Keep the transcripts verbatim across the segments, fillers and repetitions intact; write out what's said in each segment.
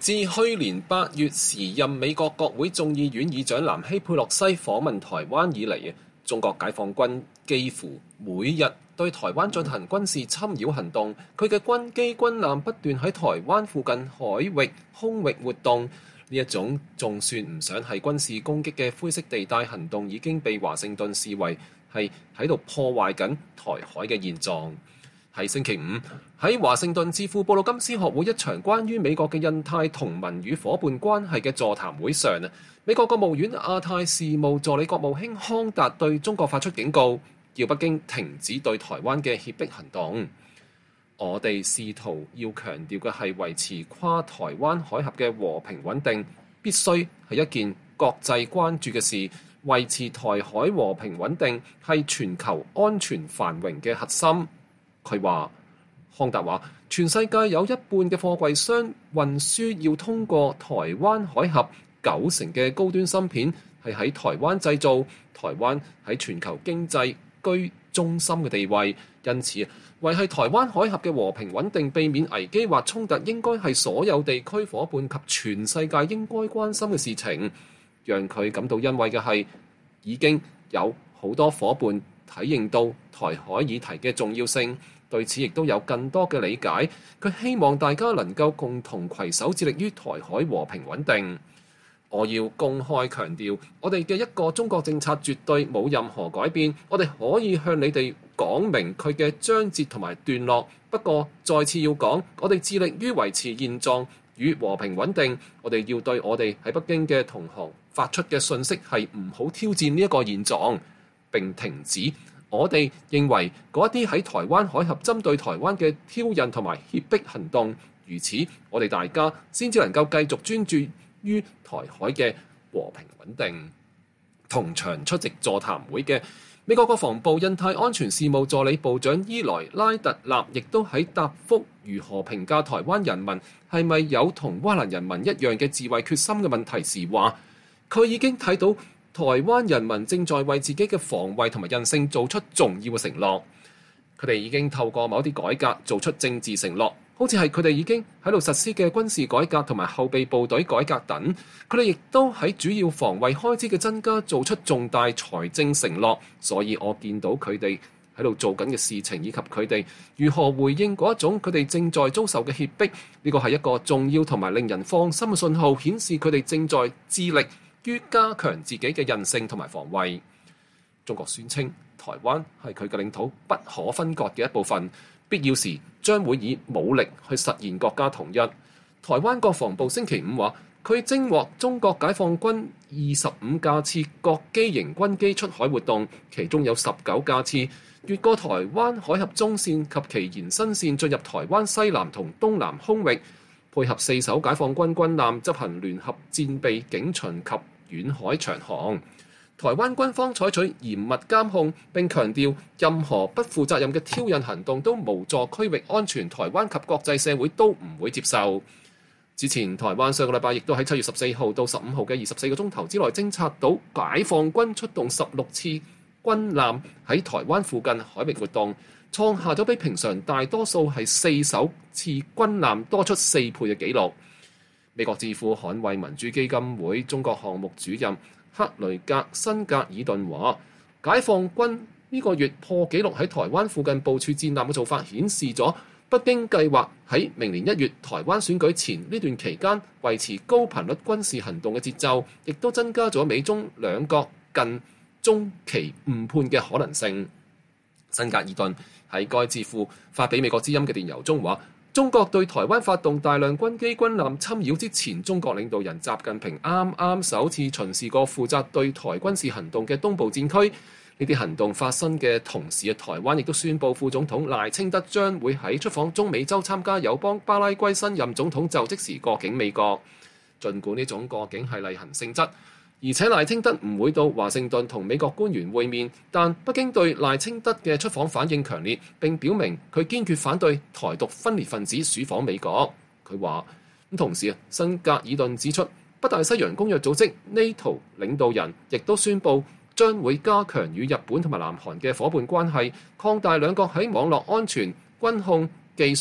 自去年八月時任美國國會眾議院議長南希佩洛西訪問台灣以嚟，中國解放軍幾乎每日對台灣進行軍事侵擾行動，佢嘅軍機軍艦不斷喺台灣附近海域、空域活動。呢一種仲算唔上係軍事攻擊嘅灰色地帶行動，已經被華盛頓視為係喺度破壞緊台海嘅現狀。喺星期五，喺華盛頓智庫布魯金斯學會一場關於美國嘅印太同盟與伙伴關係嘅座談會上，美國國務院亞太事務助理國務卿康達對中國發出警告，要北京停止對台灣嘅脅迫行動。我哋試圖要強調嘅係維持跨台灣海峽嘅和平穩定，必須係一件國際關注嘅事。維持台海和平穩定係全球安全繁榮嘅核心。佢話，康達話，全世界有一半嘅貨櫃箱運輸要通過台灣海峽，九成嘅高端芯片係喺台灣製造。台灣喺全球經濟居中心嘅地位，因此維繫台灣海峽嘅和平穩定，避免危機或衝突，應該係所有地區伙伴及全世界應該關心嘅事情。讓佢感到欣慰嘅係，已經有好多伙伴體認到台海議題嘅重要性，對此亦都有更多嘅理解。佢希望大家能夠共同攜手致力於台海和平穩定。我要公開強調，我哋嘅一個中國政策絕對冇任何改變。我哋可以向你哋講明佢嘅章節同埋段落，不過再次要講，我哋致力於維持現狀與和平穩定。我哋要對我哋喺北京嘅同行發出嘅訊息係唔好挑戰呢一個現狀，並停止我哋認為嗰啲喺台灣海峽針對台灣嘅挑釁同埋脅迫行動。如此，我哋大家先至能夠繼續專注於台海嘅和平穩定。同場出席座談會嘅美國國防部印太安全事務助理部長伊萊拉特納亦都喺答覆如何評價台灣人民係咪有同烏克蘭人民一樣嘅自衛決心嘅問題時話，佢已經睇到台灣人民正在為自己嘅防衛同埋韌性做出重要嘅承諾。佢哋已經透過某啲改革做出政治承諾，好似係佢哋已經喺度實施嘅軍事改革同埋後備部隊改革等。佢哋亦都喺主要防衛開支嘅增加做出重大財政承諾。所以我見到佢哋喺度做緊嘅事情，以及佢哋如何回應嗰一種佢哋正在遭受嘅脅迫，呢個係一個重要同埋令人放心嘅信號，顯示佢哋正在致力於加強自己嘅韌性同埋防衛。中國宣稱台灣係佢嘅領土不可分割嘅一部分，必要時將會以武力去實現國家統一。台灣國防部星期五話，佢偵獲中國解放軍二十五架次各機型軍機出海活動，其中有十九架次越過台灣海峽中線及其延伸線進入台灣西南同東南空域，配合四艘解放軍軍艦執行聯合戰備警巡及遠海長航。台灣軍方採取嚴密監控，並強調任何不負責任嘅挑釁行動都無助區域安全，台灣及國際社會都唔會接受。之前台灣上個禮拜亦都喺七月十四號到十五號嘅二十四個鐘頭之內偵察到解放軍出動十六次軍艦喺台灣附近海域活動，創下咗比平常大多數係四艘次軍艦多出四倍嘅紀錄。美國智庫捍衛民主基金會中國項目主任克雷格辛格爾頓話，解放軍呢個月破紀錄喺台灣附近部署戰艦嘅做法，顯示咗北京計劃喺明年一月台灣選舉前呢段期間維持高頻率軍事行動嘅節奏，亦都增加咗美中兩國近中期誤判嘅可能性。辛格爾頓喺該智庫發俾美國之音嘅電郵中話，中國對台灣發動大量軍機軍艦侵擾之前，中國領導人習近平啱啱首次巡視過負責對台軍事行動嘅東部戰區。呢啲行動發生嘅同時，台灣亦都宣布副總統賴清德將會喺出訪中美洲參加友邦巴拉圭新任總統就職時過境美國。儘管呢種過境係例行性質，而且賴清德唔會到華盛頓同美國官員會面，但北京對賴清德嘅出訪反應強烈，並表明佢堅決反對台獨分裂分子鼠訪美國。佢話咁同時啊，辛格爾頓指出，北大西洋公約組織 NATO 領導人亦都宣布將會加強與日本同埋南韓嘅伙伴關係，擴大兩國喺網絡安全、軍控、技術、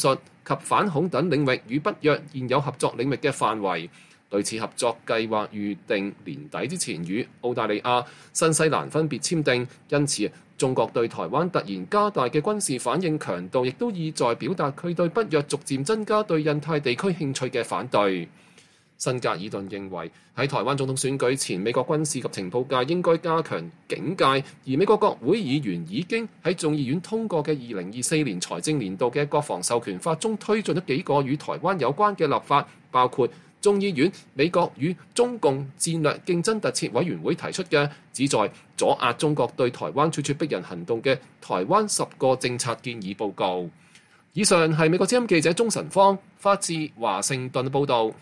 及反恐等領域與北約現有合作領域嘅範圍。類似合作計劃預定年底之前與澳大利亞、新西蘭分別簽訂，因此中國對台灣突然加大嘅軍事反應強度，亦都意在表達佢對北約逐漸增加對印太地區興趣嘅反對。辛格爾頓認為喺台灣總統選舉前，美國軍事及情報界應該加強警戒，而美國國會議員已經喺眾議院通過嘅二零二四年財政年度嘅國防授權法中推進咗幾個與台灣有關嘅立法，包括眾議院美國與中共戰略競爭特設委員會提出嘅旨在阻壓中國對台灣處處逼人行動嘅台灣十個政策建議報告。以上係美國之音記者鍾晨芳發自華盛頓報導。